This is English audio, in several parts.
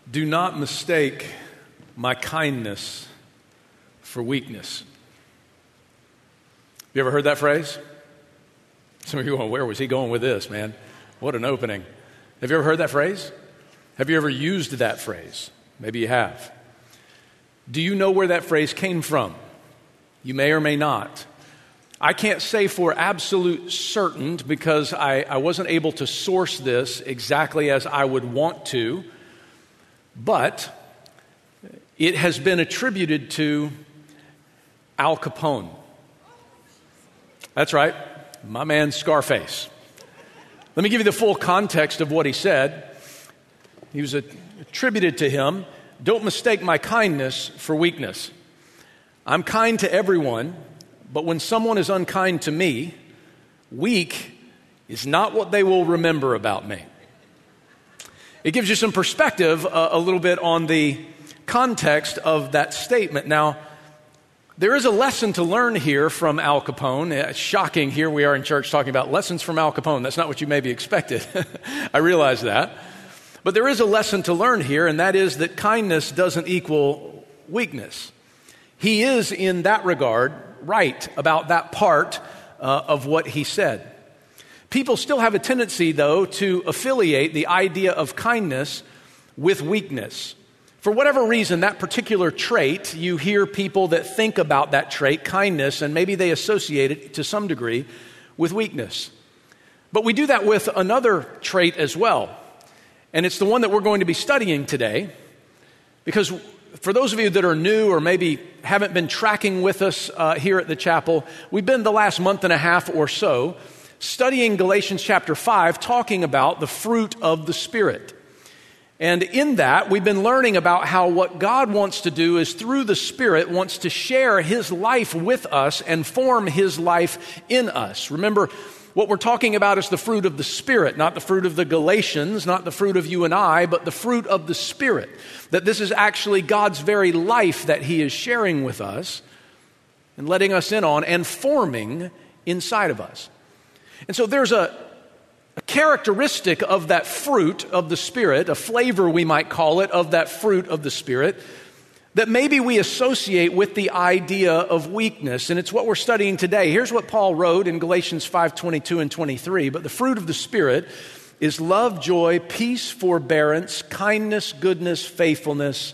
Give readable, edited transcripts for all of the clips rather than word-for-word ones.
Do not mistake my kindness for weakness. You ever heard that phrase? Some of you are going, where was he going with this, man? What an opening. Have you ever heard that phrase? Have you ever used that phrase? Maybe you have. Do you know where that phrase came from? You may or may not. I can't say for absolute certain because I wasn't able to source this exactly as I would want to, but it has been attributed to Al Capone. That's right, my man Scarface. Let me give you the full context of what he said. He was attributed to him, "Don't mistake my kindness for weakness. I'm kind to everyone, but when someone is unkind to me, weak is not what they will remember about me." It gives you some perspective a little bit on the context of that statement. Now, there is a lesson to learn here from Al Capone. It's shocking, here we are in church talking about lessons from Al Capone. That's not what you maybe expected. I realize that. But there is a lesson to learn here, and that is that kindness doesn't equal weakness. He is, in that regard, right about that part of what he said. People still have a tendency, though, to affiliate the idea of kindness with weakness. For whatever reason, that particular trait, you hear people that think about that trait, kindness, and maybe they associate it to some degree with weakness. But we do that with another trait as well. And it's the one that we're going to be studying today, because for those of you that are new or maybe haven't been tracking with us here at the chapel, we've been the last month and a half or so studying Galatians chapter 5, talking about the fruit of the Spirit. And in that, we've been learning about how what God wants to do is through the Spirit wants to share His life with us and form His life in us. Remember, what we're talking about is the fruit of the Spirit, not the fruit of the Galatians, not the fruit of you and I, but the fruit of the Spirit. That this is actually God's very life that He is sharing with us and letting us in on and forming inside of us. And so there's a characteristic of that fruit of the Spirit, a flavor we might call it, of that fruit of the Spirit, that maybe we associate with the idea of weakness, and it's what we're studying today. Here's what Paul wrote in Galatians 5:22 and 23. But the fruit of the Spirit is love, joy, peace, forbearance, kindness, goodness, faithfulness,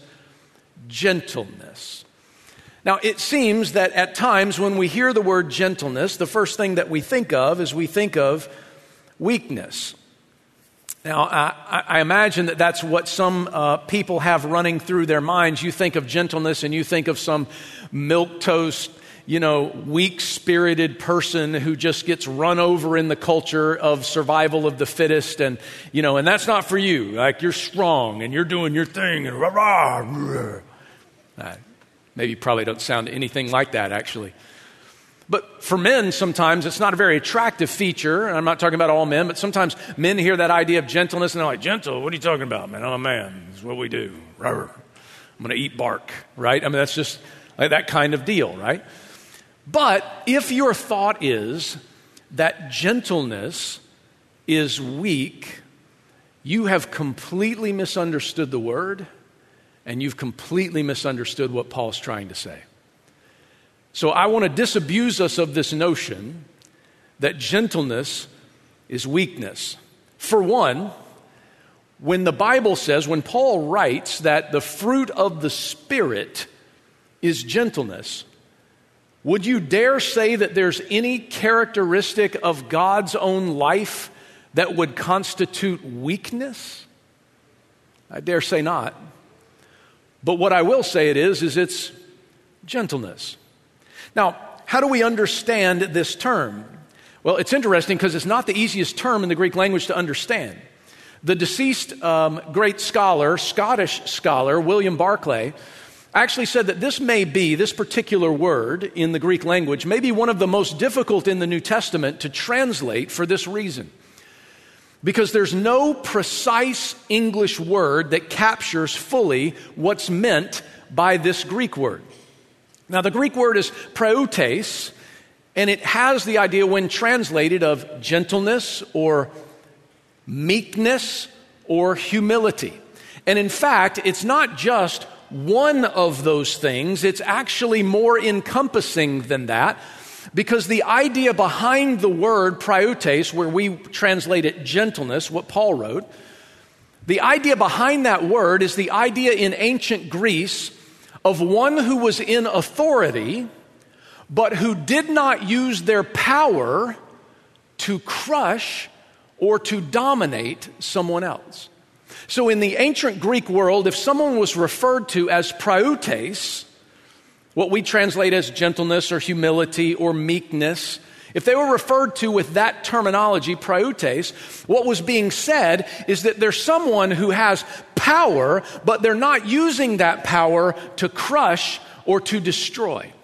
gentleness. Now, it seems that at times when we hear the word gentleness, the first thing that we think of is we think of weakness. Now, I imagine that that's what some people have running through their minds. You think of gentleness and you think of some milquetoast, weak-spirited person who just gets run over in the culture of survival of the fittest, and that's not for you. Like, you're strong and you're doing your thing and rah-rah. Maybe you probably don't sound anything like that, actually. But for men, sometimes it's not a very attractive feature. And I'm not talking about all men, but sometimes men hear that idea of gentleness and they're like, gentle? What are you talking about, man? I'm a man. It's what we do. I'm going to eat bark, right? I mean, that's just like that kind of deal, right? But if your thought is that gentleness is weak, you have completely misunderstood the word, and you've completely misunderstood what Paul's trying to say. So I want to disabuse us of this notion that gentleness is weakness. For one, when the Bible says, when Paul writes that the fruit of the Spirit is gentleness, would you dare say that there's any characteristic of God's own life that would constitute weakness? I dare say not. But what I will say it is it's gentleness. Now, how do we understand this term? Well, it's interesting because it's not the easiest term in the Greek language to understand. The deceased great scholar, Scottish scholar, William Barclay, actually said that this particular word in the Greek language may be one of the most difficult in the New Testament to translate for this reason. Because there's no precise English word that captures fully what's meant by this Greek word. Now, the Greek word is praeutes, and it has the idea when translated of gentleness or meekness or humility. And in fact, it's not just one of those things, it's actually more encompassing than that, because the idea behind the word prautes, where we translate it gentleness, what Paul wrote, the idea behind that word is the idea in ancient Greece of one who was in authority, but who did not use their power to crush or to dominate someone else. So in the ancient Greek world, if someone was referred to as prautes, what we translate as gentleness or humility or meekness, if they were referred to with that terminology, prautes, what was being said is that there's someone who has power, but they're not using that power to crush or to destroy.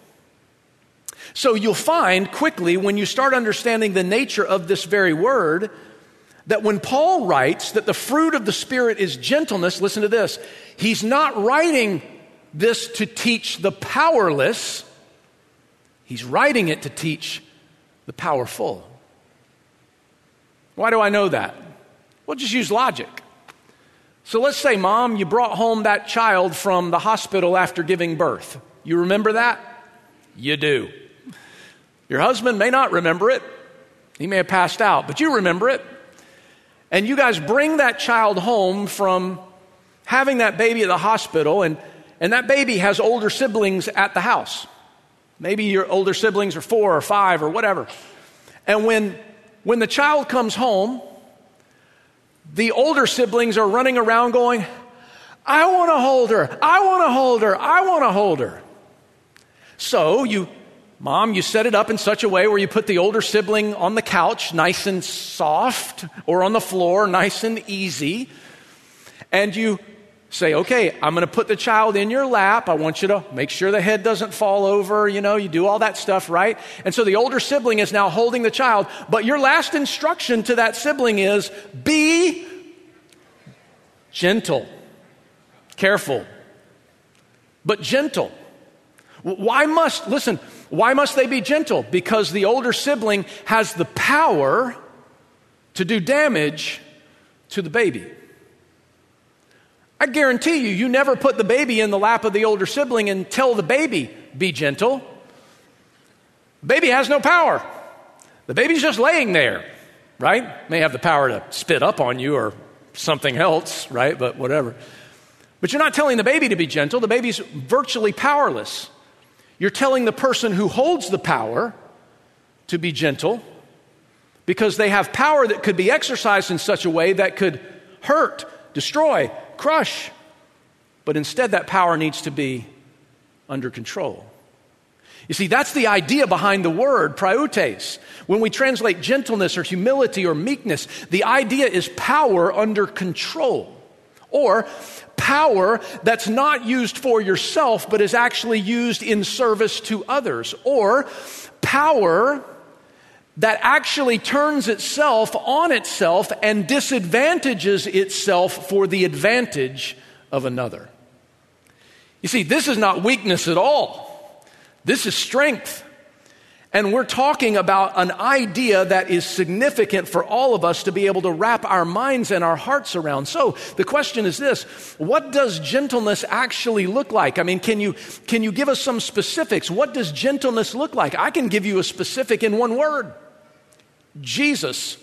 So you'll find quickly, when you start understanding the nature of this very word, that when Paul writes that the fruit of the Spirit is gentleness, listen to this, he's not writing this to teach the powerless, he's writing it to teach the powerful. Why do I know that? Well, just use logic. So let's say, Mom, you brought home that child from the hospital after giving birth. You remember that? You do. Your husband may not remember it. He may have passed out, but you remember it. And you guys bring that child home from having that baby at the hospital, and that baby has older siblings at the house. Maybe your older siblings are 4 or 5 or whatever. And when the child comes home, the older siblings are running around going, I want to hold her, I want to hold her, I want to hold her. So Mom, you set it up in such a way where you put the older sibling on the couch, nice and soft, or on the floor, nice and easy. And you say, okay, I'm going to put the child in your lap. I want you to make sure the head doesn't fall over. You do all that stuff, right? And so the older sibling is now holding the child. But your last instruction to that sibling is, be gentle, careful, but gentle. Why must they be gentle? Because the older sibling has the power to do damage to the baby. I guarantee you never put the baby in the lap of the older sibling and tell the baby, be gentle. The baby has no power. The baby's just laying there, right? May have the power to spit up on you or something else, right? But whatever. But you're not telling the baby to be gentle. The baby's virtually powerless. You're telling the person who holds the power to be gentle because they have power that could be exercised in such a way that could hurt, destroy, crush. But instead, that power needs to be under control. You see, that's the idea behind the word prautes. When we translate gentleness or humility or meekness, the idea is power under control, or power that's not used for yourself but is actually used in service to others, or power that actually turns itself on itself and disadvantages itself for the advantage of another. You see, this is not weakness at all. This is strength. And we're talking about an idea that is significant for all of us to be able to wrap our minds and our hearts around. So the question is this: what does gentleness actually look like? I mean, can you give us some specifics? What does gentleness look like? I can give you a specific in one word: Jesus.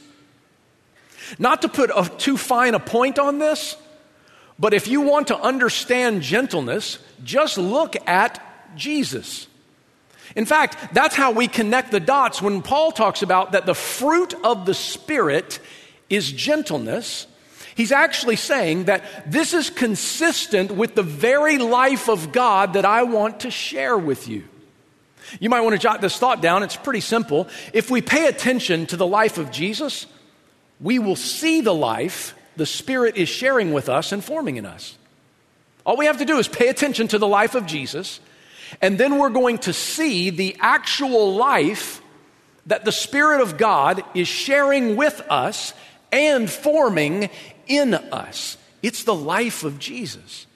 Not to put too fine a point on this, but if you want to understand gentleness, just look at Jesus. In fact, that's how we connect the dots when Paul talks about that the fruit of the Spirit is gentleness. He's actually saying that this is consistent with the very life of God that I want to share with you. You might want to jot this thought down. It's pretty simple. If we pay attention to the life of Jesus, we will see the life the Spirit is sharing with us and forming in us. All we have to do is pay attention to the life of Jesus, and then we're going to see the actual life that the Spirit of God is sharing with us and forming in us. It's the life of Jesus.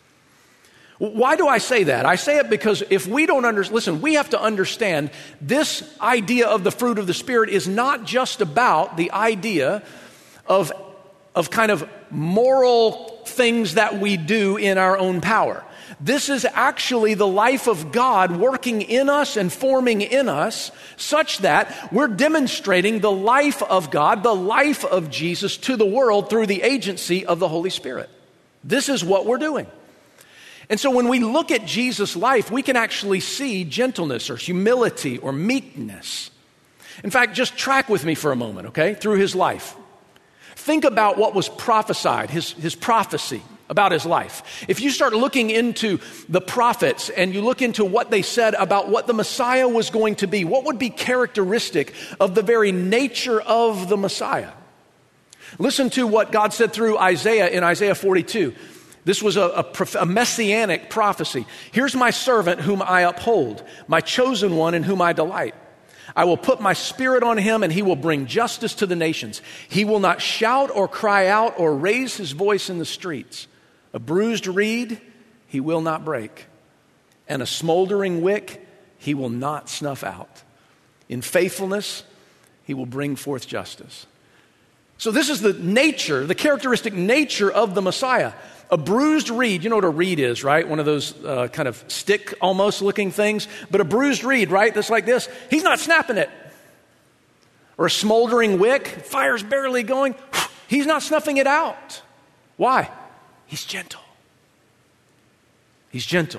Why do I say that? I say it because if we don't listen, we have to understand this idea of the fruit of the Spirit is not just about the idea of kind of moral things that we do in our own power. This is actually the life of God working in us and forming in us such that we're demonstrating the life of God, the life of Jesus to the world through the agency of the Holy Spirit. This is what we're doing. And so when we look at Jesus' life, we can actually see gentleness or humility or meekness. In fact, just track with me for a moment, okay, through his life. Think about what was prophesied, his prophecy about his life. If you start looking into the prophets and you look into what they said about what the Messiah was going to be, what would be characteristic of the very nature of the Messiah? Listen to what God said through Isaiah in Isaiah 42. This was a messianic prophecy. Here's my servant whom I uphold, my chosen one in whom I delight. I will put my spirit on him and he will bring justice to the nations. He will not shout or cry out or raise his voice in the streets. A bruised reed he will not break, and a smoldering wick he will not snuff out. In faithfulness he will bring forth justice. So this is the nature, the characteristic nature of the Messiah. A bruised reed, you know what a reed is, right? One of those kind of stick almost looking things. But a bruised reed, right, that's like this, he's not snapping it. Or a smoldering wick, fire's barely going, he's not snuffing it out. Why? He's gentle. He's gentle.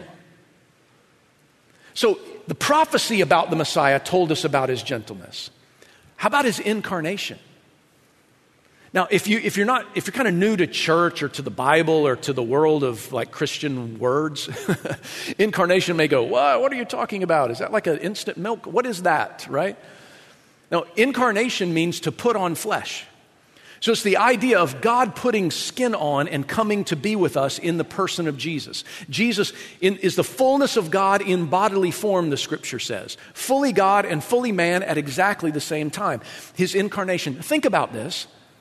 So the prophecy about the Messiah told us about his gentleness. How about his incarnation? Now, if you're kind of new to church or to the Bible or to the world of like Christian words, incarnation may go, what are you talking about? Is that like an instant milk? What is that, right? Now, incarnation means to put on flesh. So it's the idea of God putting skin on and coming to be with us in the person of Jesus. Jesus is the fullness of God in bodily form, the scripture says. Fully God and fully man at exactly the same time. His incarnation. Think about this.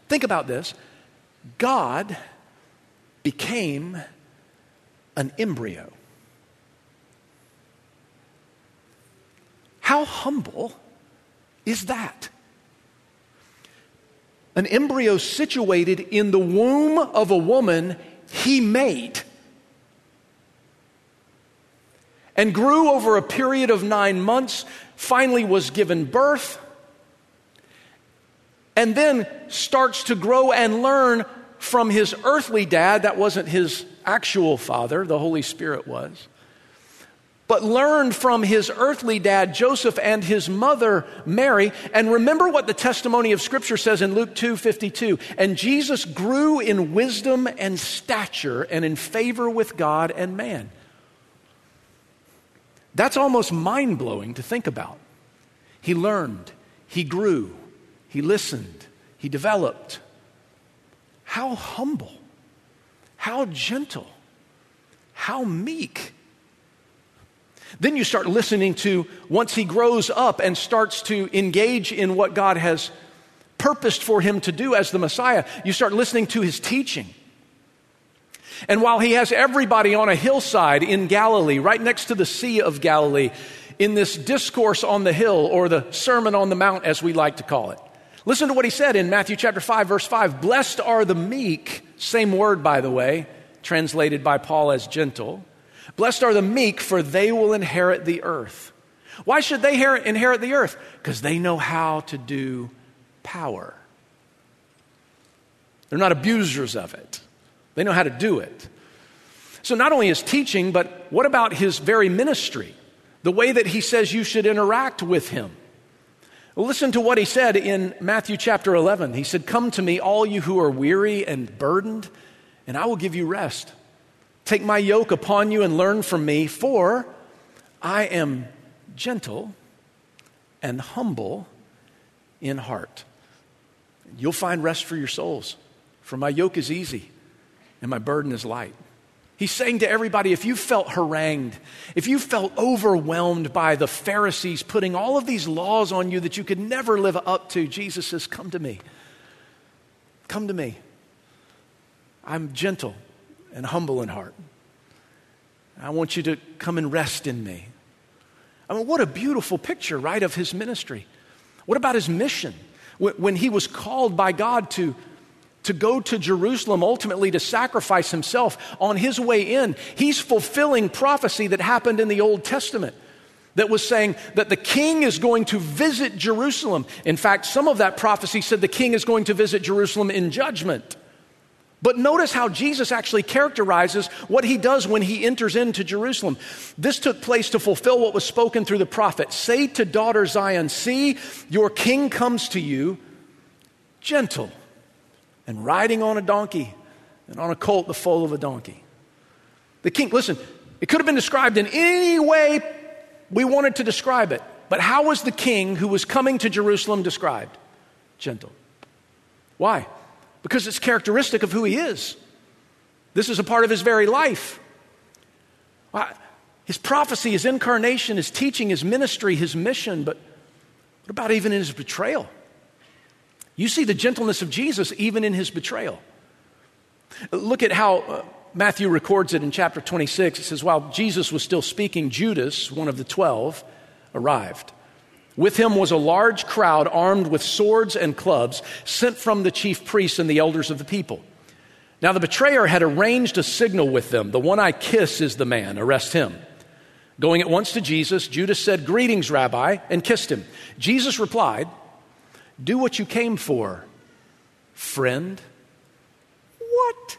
God became an embryo. How humble is that? An embryo situated in the womb of a woman he made and grew over a period of 9 months, finally was given birth, and then starts to grow and learn from his earthly dad. That wasn't his actual father, the Holy Spirit was. But learned from his earthly dad, Joseph, and his mother, Mary. And remember what the testimony of Scripture says in Luke 2:52. And Jesus grew in wisdom and stature and in favor with God and man. That's almost mind-blowing to think about. He learned, he grew, he listened, he developed. How humble, how gentle, how meek. Then you start listening to, once he grows up and starts to engage in what God has purposed for him to do as the Messiah, you start listening to his teaching. And while he has everybody on a hillside in Galilee, right next to the Sea of Galilee, in this discourse on the hill, or the Sermon on the Mount as we like to call it, listen to what he said in Matthew chapter 5, verse 5. Blessed are the meek, same word by the way, translated by Paul as gentle. Blessed are the meek, for they will inherit the earth. Why should they inherit the earth? Because they know how to do power. They're not abusers of it. They know how to do it. So not only his teaching, but what about his very ministry? The way that he says you should interact with him. Well, listen to what he said in Matthew chapter 11. He said, "Come to me, all you who are weary and burdened, and I will give you rest. Take my yoke upon you and learn from me, for I am gentle and humble in heart. You'll find rest for your souls, for my yoke is easy and my burden is light." He's saying to everybody, if you felt harangued, if you felt overwhelmed by the Pharisees putting all of these laws on you that you could never live up to, Jesus says, come to me. Come to me. I'm gentle and humble in heart. I want you to come and rest in me. I mean, what a beautiful picture, right, of his ministry. What about his mission? When he was called by God to to go to Jerusalem ultimately to sacrifice himself. On his way in, he's fulfilling prophecy that happened in the Old Testament that was saying that the king is going to visit Jerusalem. In fact, some of that prophecy said the king is going to visit Jerusalem in judgment. But notice how Jesus actually characterizes what he does when he enters into Jerusalem. This took place to fulfill what was spoken through the prophet. Say to daughter Zion, see, your king comes to you, gentle, and riding on a donkey, and on a colt, the foal of a donkey. The king, listen, it could have been described in any way we wanted to describe it. But how was the king who was coming to Jerusalem described? Gentle. Why? Because it's characteristic of who he is. This is a part of his very life. His prophecy, his incarnation, his teaching, his ministry, his mission, but what about even in his betrayal? You see the gentleness of Jesus even in his betrayal. Look at how Matthew records it in chapter 26. It says, while Jesus was still speaking, Judas, one of the 12, arrived. With him was a large crowd armed with swords and clubs, sent from the chief priests and the elders of the people. Now the betrayer had arranged a signal with them. The one I kiss is the man. Arrest him. Going at once to Jesus, Judas said, greetings, Rabbi, and kissed him. Jesus replied, do what you came for, friend. What?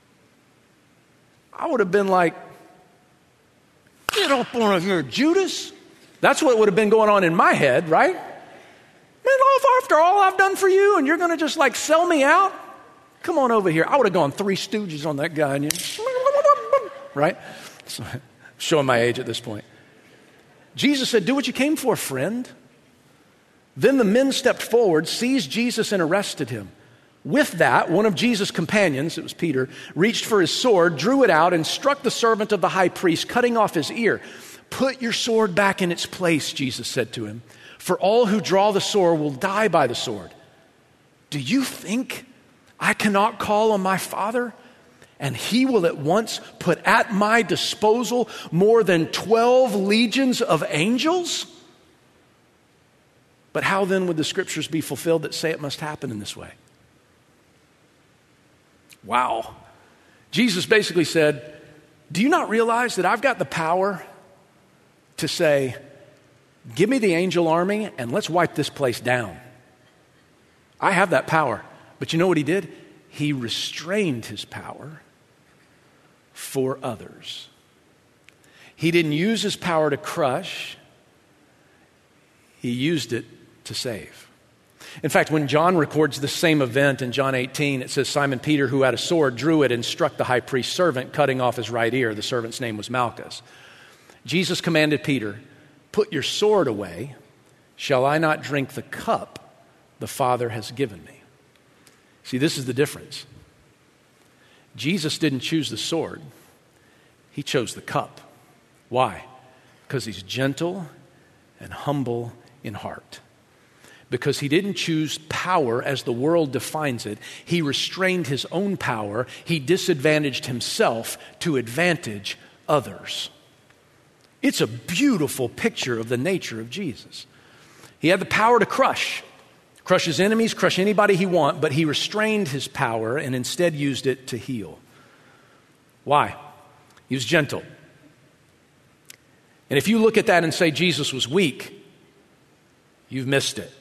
I would have been like, get up on here, Judas. That's what would have been going on in my head, right? Man, after all I've done for you, and you're going to just like sell me out? Come on over here. I would have gone Three Stooges on that guy. Right? So, showing my age at this point. Jesus said, do what you came for, friend. Then the men stepped forward, seized Jesus, and arrested him. With that, one of Jesus' companions, it was Peter, reached for his sword, drew it out, and struck the servant of the high priest, cutting off his ear. Put your sword back in its place, Jesus said to him, for all who draw the sword will die by the sword. Do you think I cannot call on my Father, and he will at once put at my disposal more than 12 legions of angels? But how then would the scriptures be fulfilled that say it must happen in this way? Wow. Jesus basically said, do you not realize that I've got the power to say, give me the angel army and let's wipe this place down? I have that power. But you know what he did? He restrained his power for others. He didn't use his power to crush. He used it to save. In fact, when John records the same event in John 18, it says Simon Peter, who had a sword, drew it and struck the high priest's servant, cutting off his right ear. The servant's name was Malchus. Jesus commanded Peter, put your sword away. Shall I not drink the cup the Father has given me? See, this is the difference. Jesus didn't choose the sword. He chose the cup. Why? Because he's gentle and humble in heart. Because he didn't choose power as the world defines it. He restrained his own power. He disadvantaged himself to advantage others. It's a beautiful picture of the nature of Jesus. He had the power to crush his enemies, crush anybody he wanted, but he restrained his power and instead used it to heal. Why? He was gentle. And if you look at that and say Jesus was weak, you've missed it.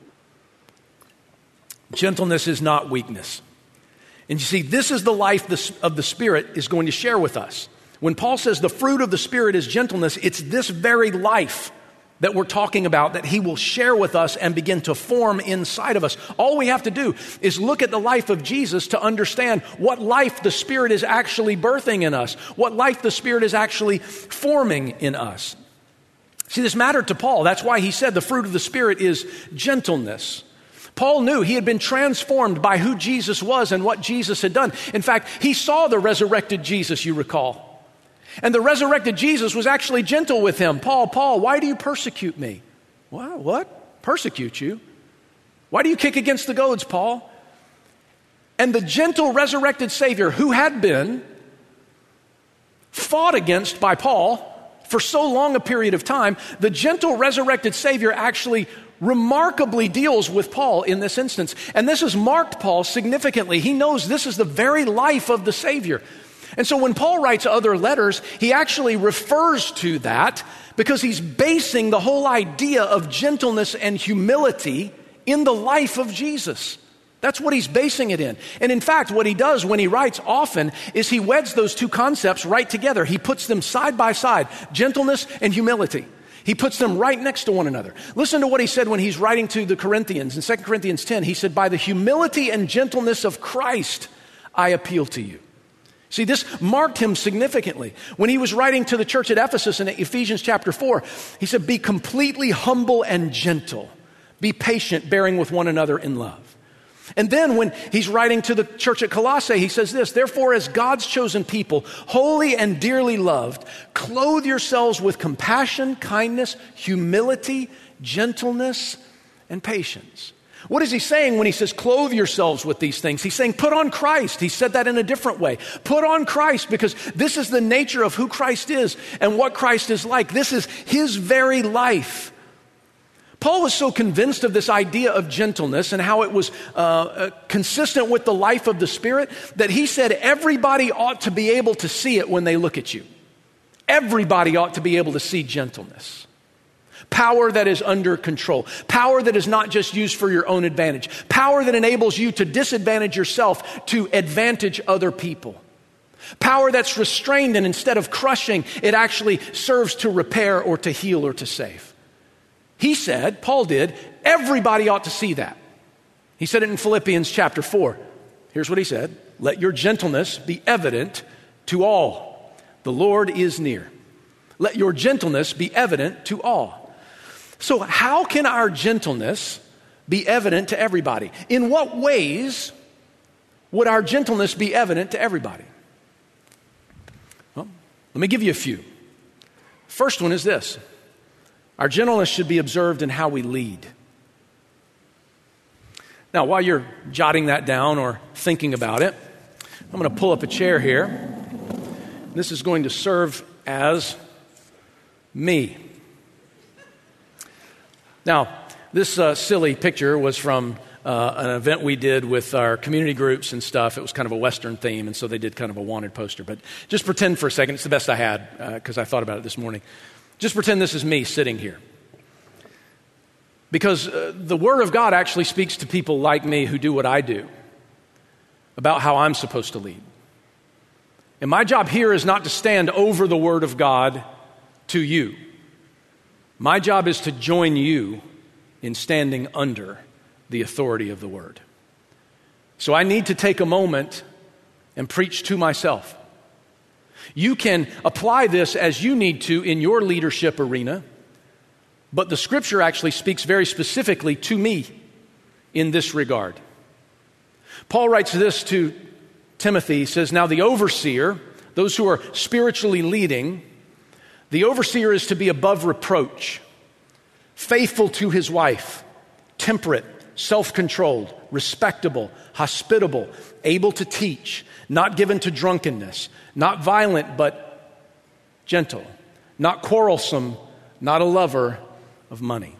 Gentleness is not weakness. And you see, this is the life of the Spirit is going to share with us. When Paul says the fruit of the Spirit is gentleness, it's this very life that we're talking about that he will share with us and begin to form inside of us. All we have to do is look at the life of Jesus to understand what life the Spirit is actually birthing in us, what life the Spirit is actually forming in us. See, this mattered to Paul. That's why he said the fruit of the Spirit is gentleness. Paul knew he had been transformed by who Jesus was and what Jesus had done. In fact, he saw the resurrected Jesus, you recall. And the resurrected Jesus was actually gentle with him. Paul, why do you persecute me? What? Persecute you? Why do you kick against the goads, Paul? And the gentle resurrected Savior who had been fought against by Paul for so long a period of time, the gentle resurrected Savior actually remarkably deals with Paul in this instance. And this has marked Paul significantly. He knows this is the very life of the Savior. And so when Paul writes other letters, he actually refers to that because he's basing the whole idea of gentleness and humility in the life of Jesus. That's what he's basing it in. And in fact, what he does when he writes often is he weds those two concepts right together. He puts them side by side, gentleness and humility. He puts them right next to one another. Listen to what he said when he's writing to the Corinthians. In 2 Corinthians 10, he said, "By the humility and gentleness of Christ, I appeal to you." See, this marked him significantly. When he was writing to the church at Ephesus in Ephesians chapter 4, he said, "Be completely humble and gentle. Be patient, bearing with one another in love." And then when he's writing to the church at Colossae, he says this, "Therefore, as God's chosen people, holy and dearly loved, clothe yourselves with compassion, kindness, humility, gentleness, and patience." What is he saying when he says clothe yourselves with these things? He's saying put on Christ. He said that in a different way. Put on Christ, because this is the nature of who Christ is and what Christ is like. This is his very life. Paul was so convinced of this idea of gentleness and how it was consistent with the life of the Spirit that he said everybody ought to be able to see it when they look at you. Everybody ought to be able to see gentleness. Power that is under control. Power that is not just used for your own advantage. Power that enables you to disadvantage yourself to advantage other people. Power that's restrained, and instead of crushing, it actually serves to repair or to heal or to save. He said, Paul did, everybody ought to see that. He said it in Philippians chapter 4. Here's what he said: "Let your gentleness be evident to all. The Lord is near." Let your gentleness be evident to all. So how can our gentleness be evident to everybody? In what ways would our gentleness be evident to everybody? Well, let me give you a few. First one is this. Our gentleness should be observed in how we lead. Now, while you're jotting that down or thinking about it, I'm going to pull up a chair here. This is going to serve as me. Now, this silly picture was from an event we did with our community groups and stuff. It was kind of a Western theme, and so they did kind of a wanted poster. But just pretend for a second, it's the best I had because I thought about it this morning. Just pretend this is me sitting here. Because the Word of God actually speaks to people like me who do what I do about how I'm supposed to lead. And my job here is not to stand over the Word of God to you. My job is to join you in standing under the authority of the Word. So I need to take a moment and preach to myself. You can apply this as you need to in your leadership arena, but the Scripture actually speaks very specifically to me in this regard. Paul writes this to Timothy. He says, "Now the overseer, those who are spiritually leading, the overseer is to be above reproach, faithful to his wife, temperate, self-controlled, respectable, hospitable, able to teach, not given to drunkenness, not violent but gentle, not quarrelsome, not a lover of money."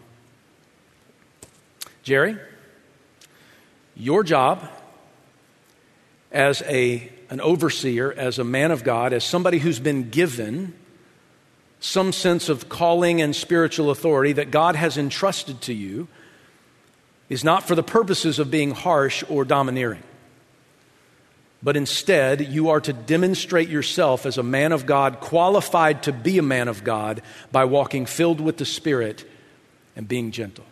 Jerry, your job as an overseer, as a man of God, as somebody who's been given some sense of calling and spiritual authority that God has entrusted to you, is not for the purposes of being harsh or domineering. But instead, you are to demonstrate yourself as a man of God, qualified to be a man of God by walking filled with the Spirit and being gentle.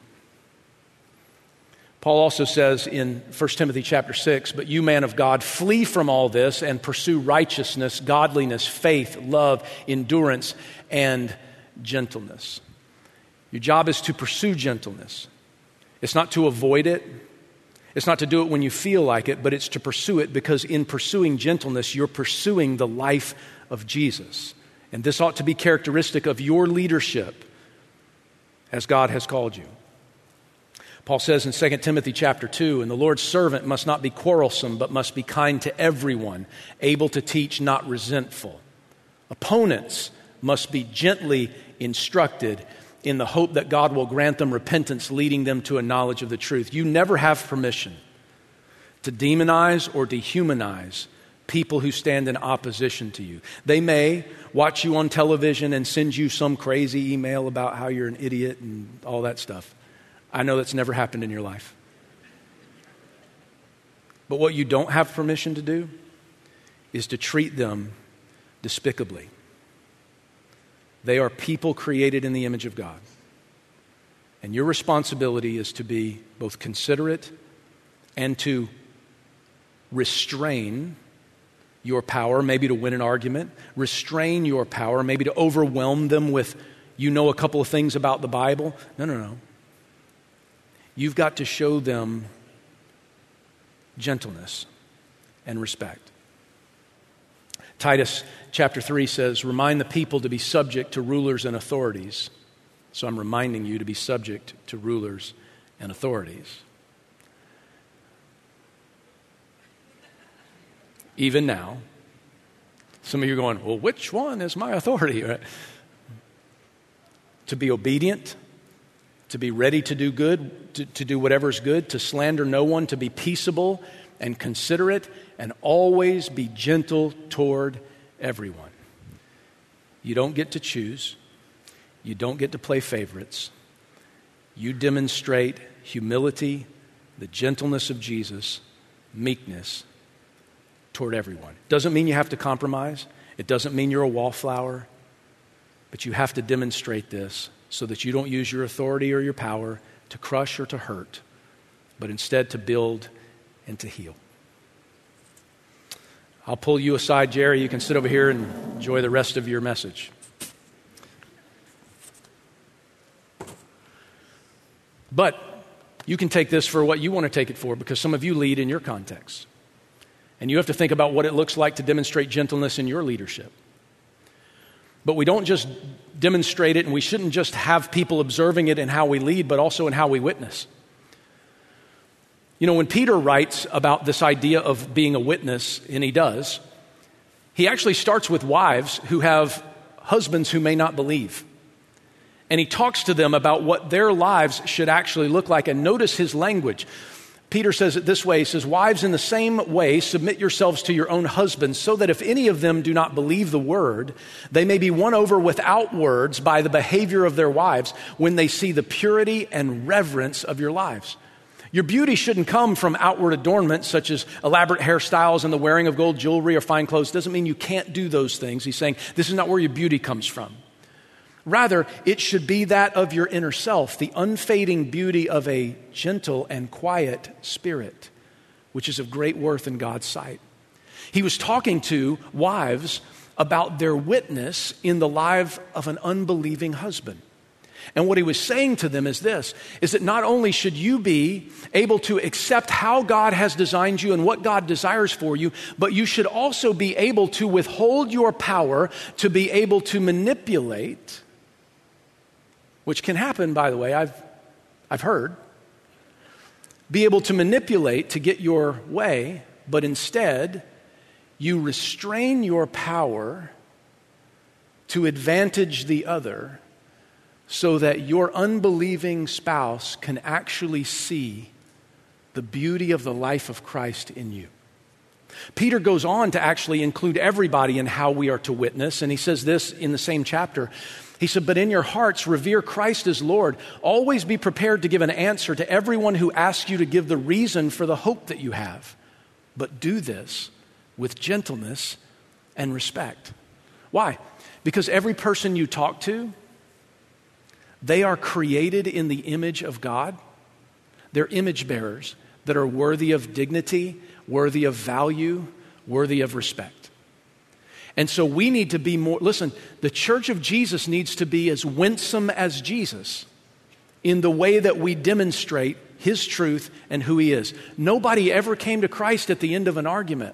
Paul also says in 1 Timothy chapter 6, "But you, man of God, flee from all this and pursue righteousness, godliness, faith, love, endurance, and gentleness." Your job is to pursue gentleness. It's not to avoid it. It's not to do it when you feel like it, but it's to pursue it, because in pursuing gentleness, you're pursuing the life of Jesus. And this ought to be characteristic of your leadership as God has called you. Paul says in 2 Timothy chapter 2, "And the Lord's servant must not be quarrelsome, but must be kind to everyone, able to teach, not resentful. Opponents must be gently instructed in the hope that God will grant them repentance, leading them to a knowledge of the truth. You never have permission to demonize or dehumanize people who stand in opposition to you. They may watch you on television and send you some crazy email about how you're an idiot and all that stuff. I know that's never happened in your life. But what you don't have permission to do is to treat them despicably. They are people created in the image of God. And your responsibility is to be both considerate and to restrain your power, maybe to win an argument, restrain your power, maybe to overwhelm them with, a couple of things about the Bible. No. You've got to show them gentleness and respect. Titus chapter 3 says, remind the people to be subject to rulers and authorities. So I'm reminding you to be subject to rulers and authorities. Even now, some of you are going, well, which one is my authority? Right? To be obedient, to be ready to do good, to do whatever is good, to slander no one, to be peaceable and considerate, and always be gentle toward everyone. You don't get to choose. You don't get to play favorites. You demonstrate humility, the gentleness of Jesus, meekness toward everyone. Doesn't mean you have to compromise. It doesn't mean you're a wallflower. But you have to demonstrate this so that you don't use your authority or your power to crush or to hurt, but instead to build and to heal. I'll pull you aside, Jerry. You can sit over here and enjoy the rest of your message. But you can take this for what you want to take it for, because some of you lead in your context. And you have to think about what it looks like to demonstrate gentleness in your leadership. But we don't just demonstrate it, and we shouldn't just have people observing it in how we lead, but also in how we witness. When Peter writes about this idea of being a witness, and he does, he actually starts with wives who have husbands who may not believe. And he talks to them about what their lives should actually look like. And notice his language. Peter says it this way. He says, wives, in the same way, submit yourselves to your own husbands, so that if any of them do not believe the word, they may be won over without words by the behavior of their wives when they see the purity and reverence of your lives. Your beauty shouldn't come from outward adornment, such as elaborate hairstyles and the wearing of gold jewelry or fine clothes. Doesn't mean you can't do those things. He's saying this is not where your beauty comes from. Rather, it should be that of your inner self, the unfading beauty of a gentle and quiet spirit, which is of great worth in God's sight. He was talking to wives about their witness in the life of an unbelieving husband. And what he was saying to them is this, is that not only should you be able to accept how God has designed you and what God desires for you, but you should also be able to withhold your power to be able to manipulate, which can happen, by the way, I've heard, be able to manipulate to get your way, but instead you restrain your power to advantage the other, so that your unbelieving spouse can actually see the beauty of the life of Christ in you. Peter goes on to actually include everybody in how we are to witness, and he says this in the same chapter. He said, but in your hearts, revere Christ as Lord. Always be prepared to give an answer to everyone who asks you to give the reason for the hope that you have. But do this with gentleness and respect. Why? Because every person you talk to, they are created in the image of God. They're image bearers that are worthy of dignity, worthy of value, worthy of respect. And so we need to be more, listen, the church of Jesus needs to be as winsome as Jesus in the way that we demonstrate his truth and who he is. Nobody ever came to Christ at the end of an argument.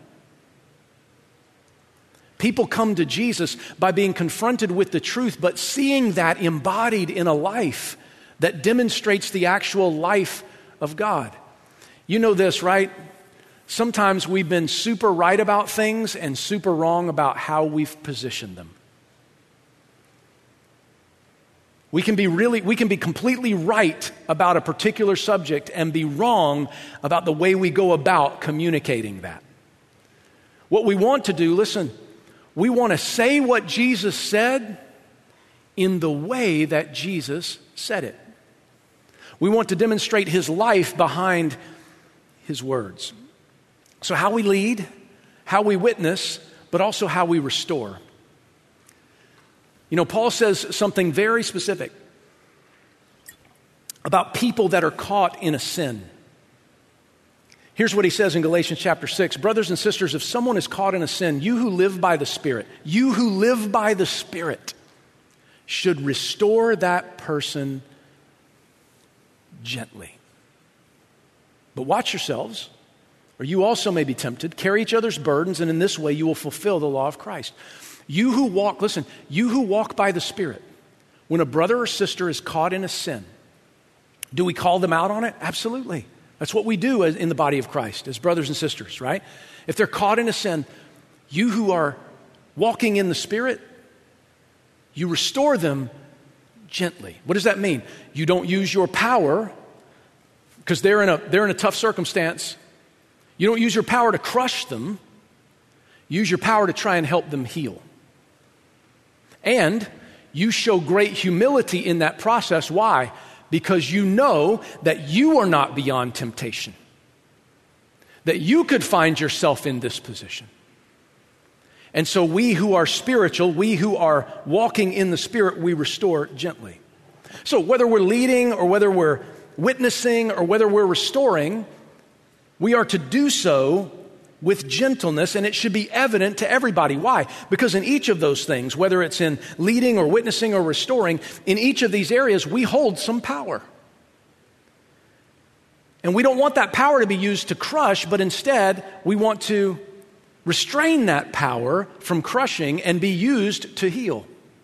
People come to Jesus by being confronted with the truth, but seeing that embodied in a life that demonstrates the actual life of God. You know this, right? Sometimes we've been super right about things and super wrong about how we've positioned them. We can be completely right about a particular subject and be wrong about the way we go about communicating that. What we want to do, listen, we want to say what Jesus said in the way that Jesus said it. We want to demonstrate his life behind his words. So how we lead, how we witness, but also how we restore. You know, Paul says something very specific about people that are caught in a sin. Here's what he says in Galatians chapter 6. Brothers and sisters, if someone is caught in a sin, you who live by the Spirit, should restore that person gently. But watch yourselves, or you also may be tempted. Carry each other's burdens, and in this way you will fulfill the law of Christ. You who walk by the Spirit, when a brother or sister is caught in a sin, do we call them out on it? Absolutely. That's what we do in the body of Christ as brothers and sisters, right? If they're caught in a sin, you who are walking in the Spirit, you restore them gently. What does that mean? You don't use your power because they're in a tough circumstance. You don't use your power to crush them. Use your power to try and help them heal. And you show great humility in that process. Why? Because you know that you are not beyond temptation. That you could find yourself in this position. And so we who are spiritual, we who are walking in the Spirit, we restore gently. So whether we're leading or whether we're witnessing or whether we're restoring, we are to do so with gentleness, and it should be evident to everybody. Why? Because in each of those things, whether it's in leading or witnessing or restoring, in each of these areas, we hold some power. And we don't want that power to be used to crush, but instead, we want to restrain that power from crushing and be used to heal.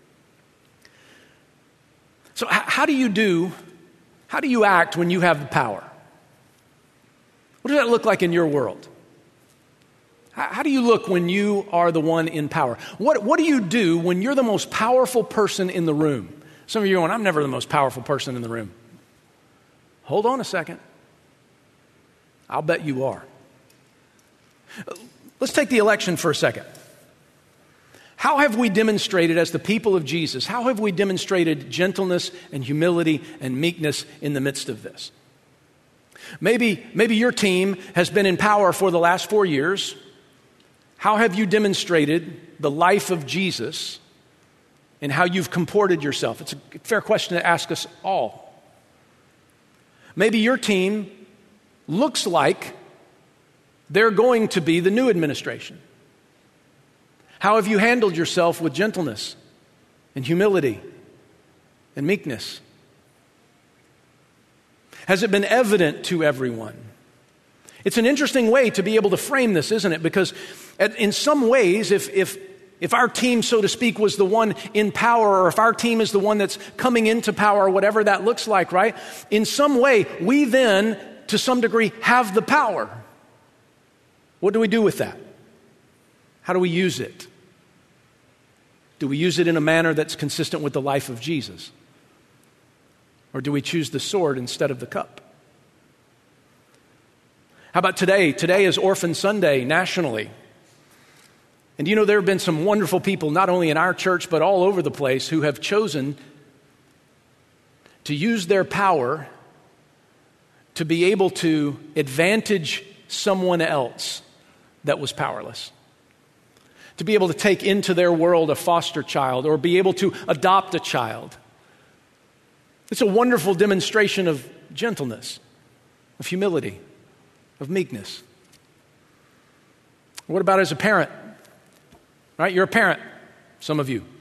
So how do you act when you have the power? What does that look like in your world? How do you look when you are the one in power? What do you do when you're the most powerful person in the room? Some of you are going, I'm never the most powerful person in the room. Hold on a second. I'll bet you are. Let's take the election for a second. How have we demonstrated as the people of Jesus, how have we demonstrated gentleness and humility and meekness in the midst of this? Maybe your team has been in power for the last 4 years. How have you demonstrated the life of Jesus and how you've comported yourself? It's a fair question to ask us all. Maybe your team looks like they're going to be the new administration. How have you handled yourself with gentleness and humility and meekness? Has it been evident to everyone? It's an interesting way to be able to frame this, isn't it? Because in some ways, if our team, so to speak, was the one in power, or if our team is the one that's coming into power, or whatever that looks like, right? In some way, we then, to some degree, have the power. What do we do with that? How do we use it? Do we use it in a manner that's consistent with the life of Jesus? Or do we choose the sword instead of the cup? How about today? Today is Orphan Sunday nationally. And you know, there have been some wonderful people, not only in our church, but all over the place, who have chosen to use their power to be able to advantage someone else that was powerless. To be able to take into their world a foster child or be able to adopt a child. It's a wonderful demonstration of gentleness, of humility, of meekness. What about as a parent? Right? You're a parent, some of you.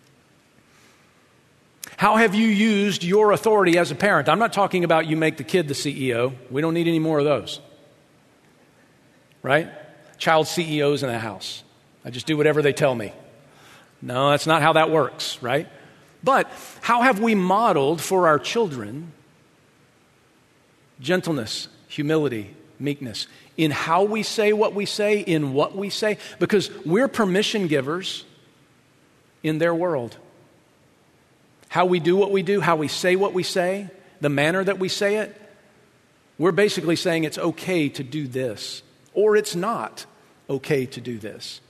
How have you used your authority as a parent? I'm not talking about you make the kid the CEO. We don't need any more of those. Right? Child CEOs in the house. I just do whatever they tell me. No, that's not how that works, right? But how have we modeled for our children gentleness, humility, meekness in how we say what we say, in what we say? Because we're permission givers in their world. how we do what we do, how we say what we say, the manner that we say it, we're basically saying it's okay to do this, or it's not okay to do this.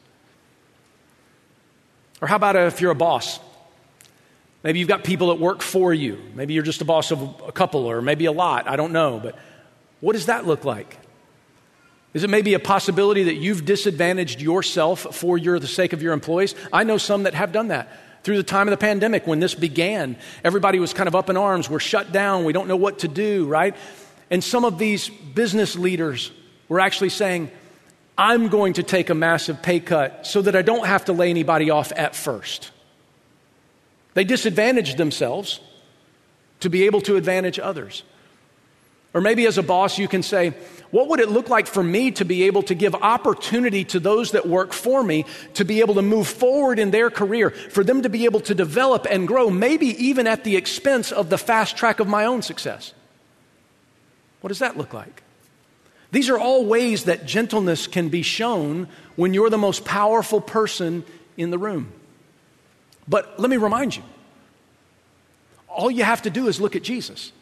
Or how about if you're a boss? Maybe you've got people that work for you. Maybe you're just a boss of a couple or maybe a lot. I don't know. But what does that look like? Is it maybe a possibility that you've disadvantaged yourself for the sake of your employees? I know some that have done that. Through the time of the pandemic, when this began, everybody was kind of up in arms. We're shut down. We don't know what to do, right? And some of these business leaders were actually saying, I'm going to take a massive pay cut so that I don't have to lay anybody off at first. They disadvantaged themselves to be able to advantage others. Or maybe as a boss, you can say, what would it look like for me to be able to give opportunity to those that work for me to be able to move forward in their career, for them to be able to develop and grow, maybe even at the expense of the fast track of my own success? What does that look like? These are all ways that gentleness can be shown when you're the most powerful person in the room. But let me remind you, all you have to do is look at Jesus.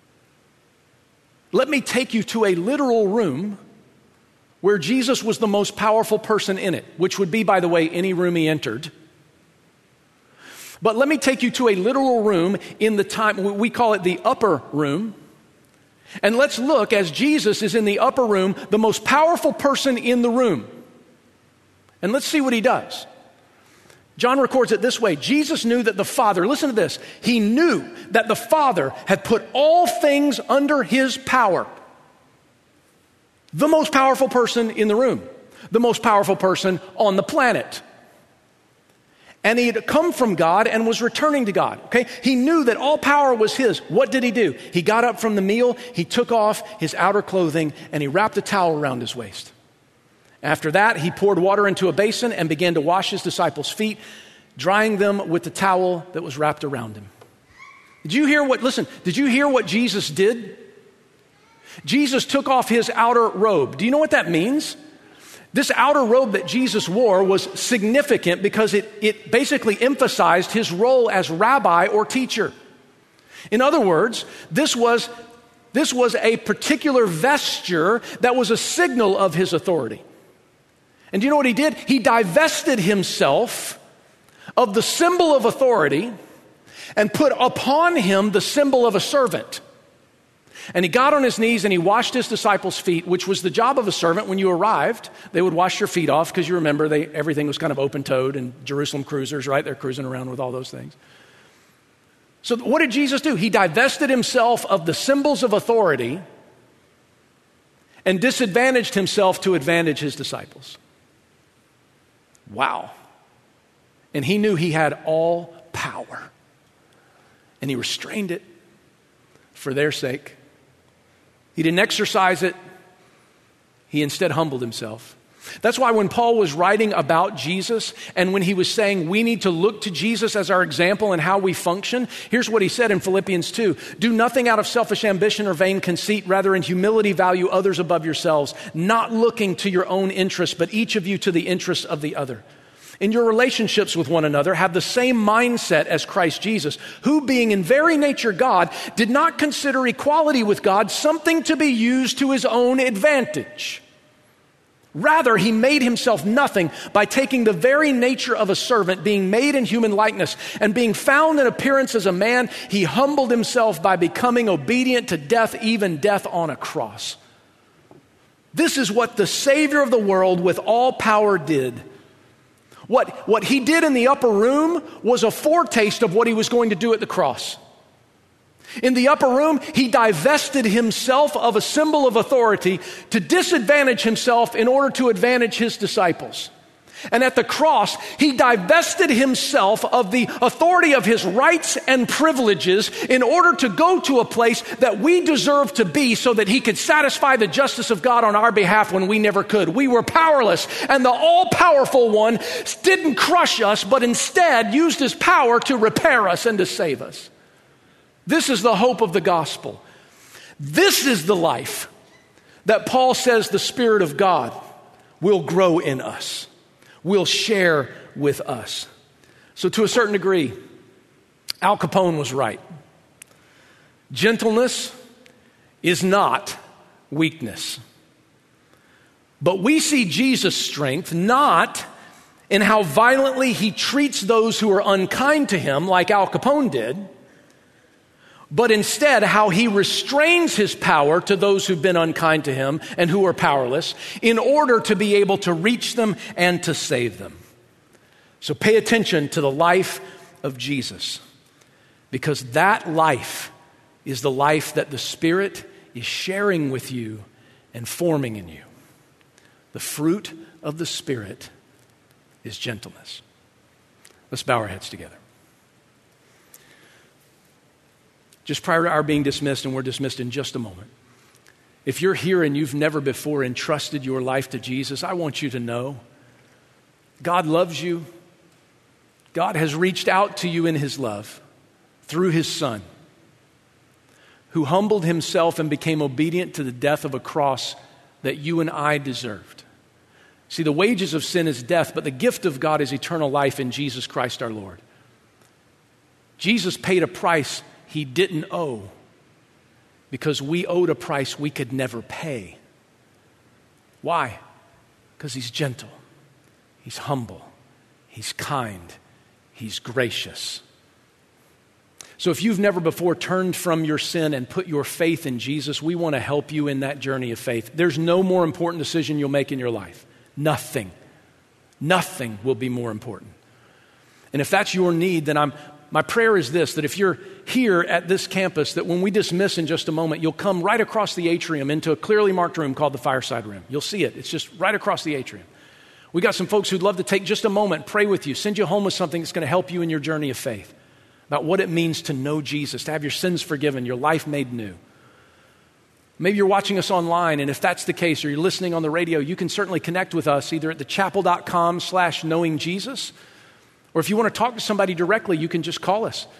Let me take you to a literal room where Jesus was the most powerful person in it, which would be, by the way, any room he entered. But let me take you to a literal room in the time, we call it the upper room. And let's look as Jesus is in the upper room, the most powerful person in the room. And let's see what he does. John records it this way. Jesus knew that the Father, listen to this, he knew that the Father had put all things under his power. The most powerful person in the room, the most powerful person on the planet. And he had come from God and was returning to God. Okay? He knew that all power was his. What did he do? He got up from the meal, he took off his outer clothing, and he wrapped a towel around his waist. After that, he poured water into a basin and began to wash his disciples' feet, drying them with the towel that was wrapped around him. Did you hear what Jesus did? Jesus took off his outer robe. Do you know what that means? This outer robe that Jesus wore was significant because it basically emphasized his role as rabbi or teacher. In other words, this was a particular vesture that was a signal of his authority. And do you know what he did? He divested himself of the symbol of authority and put upon him the symbol of a servant. And he got on his knees and he washed his disciples' feet, which was the job of a servant. When you arrived, they would wash your feet off because you remember everything was kind of open-toed and Jerusalem cruisers, right? They're cruising around with all those things. So what did Jesus do? He divested himself of the symbols of authority and disadvantaged himself to advantage his disciples. Wow. And he knew he had all power. And he restrained it for their sake. He didn't exercise it. He instead humbled himself. That's why when Paul was writing about Jesus and when he was saying we need to look to Jesus as our example in how we function, here's what he said in Philippians 2. Do nothing out of selfish ambition or vain conceit, rather in humility value others above yourselves, not looking to your own interests, but each of you to the interests of the other. In your relationships with one another, have the same mindset as Christ Jesus, who being in very nature God, did not consider equality with God something to be used to his own advantage. Rather, he made himself nothing by taking the very nature of a servant, being made in human likeness, and being found in appearance as a man, he humbled himself by becoming obedient to death, even death on a cross. This is what the Savior of the world with all power did. What he did in the upper room was a foretaste of what he was going to do at the cross. In the upper room, he divested himself of a symbol of authority to disadvantage himself in order to advantage his disciples. And at the cross, he divested himself of the authority of his rights and privileges in order to go to a place that we deserve to be so that he could satisfy the justice of God on our behalf when we never could. We were powerless, and the all-powerful one didn't crush us, but instead used his power to repair us and to save us. This is the hope of the gospel. This is the life that Paul says the Spirit of God will grow in us, will share with us. So to a certain degree, Al Capone was right. Gentleness is not weakness. But we see Jesus' strength not in how violently he treats those who are unkind to him, like Al Capone did, but instead how he restrains his power to those who've been unkind to him and who are powerless in order to be able to reach them and to save them. So pay attention to the life of Jesus, because that life is the life that the Spirit is sharing with you and forming in you. The fruit of the Spirit is gentleness. Let's bow our heads together. Just prior to our being dismissed, and we're dismissed in just a moment, if you're here and you've never before entrusted your life to Jesus, I want you to know God loves you. God has reached out to you in His love through His Son, who humbled Himself and became obedient to the death of a cross that you and I deserved. See, the wages of sin is death, but the gift of God is eternal life in Jesus Christ our Lord. Jesus paid a price He didn't owe because we owed a price we could never pay. Why? Because He's gentle, He's humble, He's kind, He's gracious. So if you've never before turned from your sin and put your faith in Jesus, we want to help you in that journey of faith. There's no more important decision you'll make in your life. Nothing will be more important. And if that's your need, then my prayer is this, that if you're here at this campus, that when we dismiss in just a moment, you'll come right across the atrium into a clearly marked room called the Fireside Room. You'll see it. It's just right across the atrium. We got some folks who'd love to take just a moment, pray with you, send you home with something that's going to help you in your journey of faith, about what it means to know Jesus, to have your sins forgiven, your life made new. Maybe you're watching us online, and if that's the case, or you're listening on the radio, you can certainly connect with us either at thechapel.com/knowingjesus, or if you want to talk to somebody directly, you can just call us,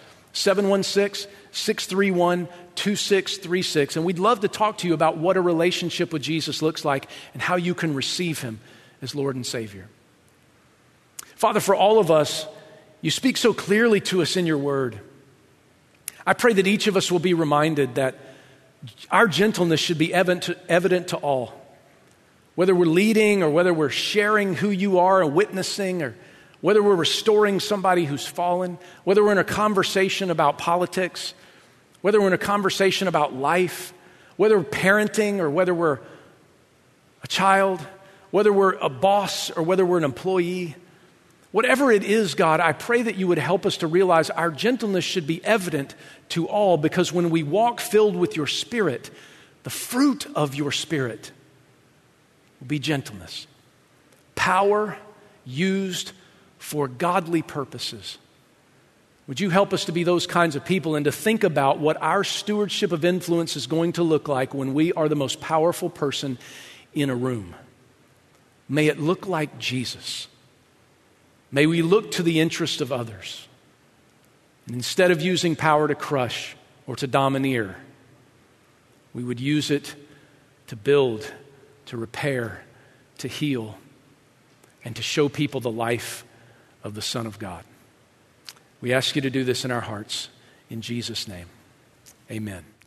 716-631-2636, and we'd love to talk to you about what a relationship with Jesus looks like and how you can receive Him as Lord and Savior. Father, for all of us, you speak so clearly to us in your word. I pray that each of us will be reminded that our gentleness should be evident to all. Whether we're leading or whether we're sharing who you are and witnessing, or whether we're restoring somebody who's fallen, whether we're in a conversation about politics, whether we're in a conversation about life, whether we're parenting or whether we're a child, whether we're a boss or whether we're an employee. Whatever it is, God, I pray that you would help us to realize our gentleness should be evident to all, because when we walk filled with your Spirit, the fruit of your Spirit will be gentleness. Power used for godly purposes. Would you help us to be those kinds of people and to think about what our stewardship of influence is going to look like when we are the most powerful person in a room? May it look like Jesus. May we look to the interest of others. And instead of using power to crush or to domineer, we would use it to build, to repair, to heal, and to show people the life of the Son of God. We ask you to do this in our hearts. In Jesus' name, amen.